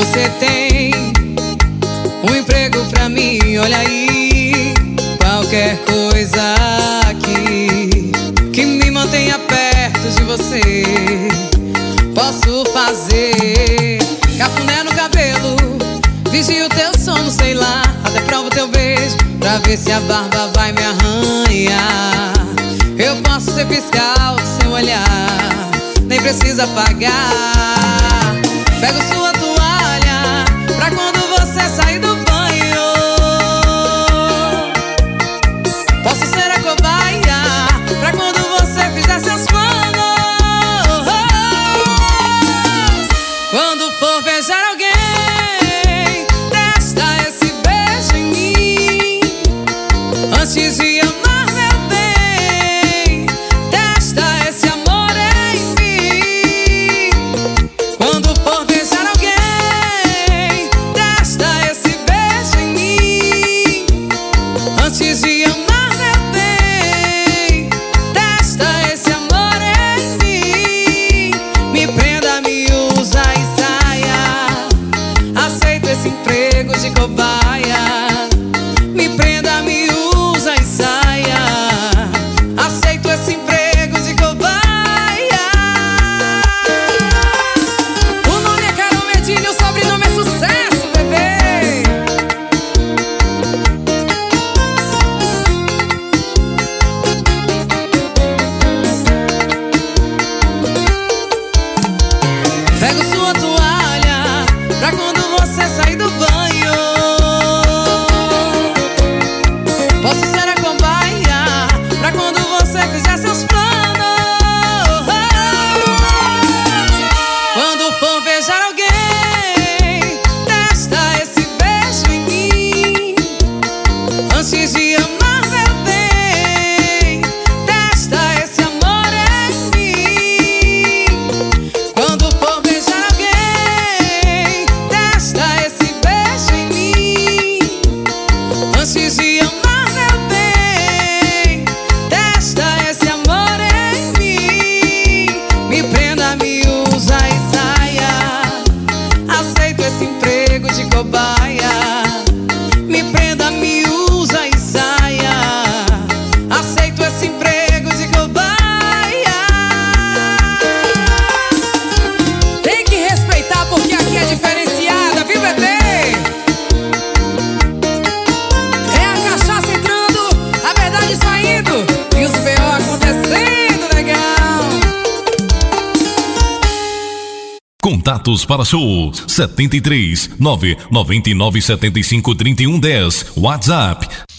Você tem um emprego pra mim, olha aí. Qualquer coisa aqui que me mantenha perto de você, posso fazer. Cafuné no cabelo, vigio teu sono, sei lá. Até provo teu beijo pra ver se a barba vai me arranhar. Eu posso ser fiscal do seu olhar, nem precisa pagar. Pego sua toalha pra quando você sair do banho. Posso ser a cobaia pra quando você fizer seus planos. Quando for beijar alguém, testa esse beijo em mim. Antes de amar, meu bem, testa esse amor em mim. Quando for beijar alguém, testa esse beijo em mim. Antes de amar, meu bem, testa esse amor em mim. Me prenda, me usa e saia. Aceito esse emprego de cobaia. Me prenda, me usa e saia. Aceito esse emprego de cobaia. O nome é Carol Medina, o sobrenome é sucesso, bebê. Pego sua toalha pra quando você sair do banho. Posso ser a cobaia pra quando você fizer seus planos. Quando for beijar alguém, testa esse beijo em mim. Antes de amar, meu bem, testa esse amor em mim. Quando for beijar alguém, testa esse beijo em mim. Antes de amar, meu bem, testa esse amor em mim. Me prenda, me usa e saia. Aceito esse emprego de cobaia. Me prenda, me usa e saia. Aceito esse emprego de cobaia. Tem que respeitar porque aqui é diferenciada, viu, bebê? É a cachaça entrando, a verdade saindo e os B.O. acontecendo, legal. Contatos para shows 73 999 75 31 10. WhatsApp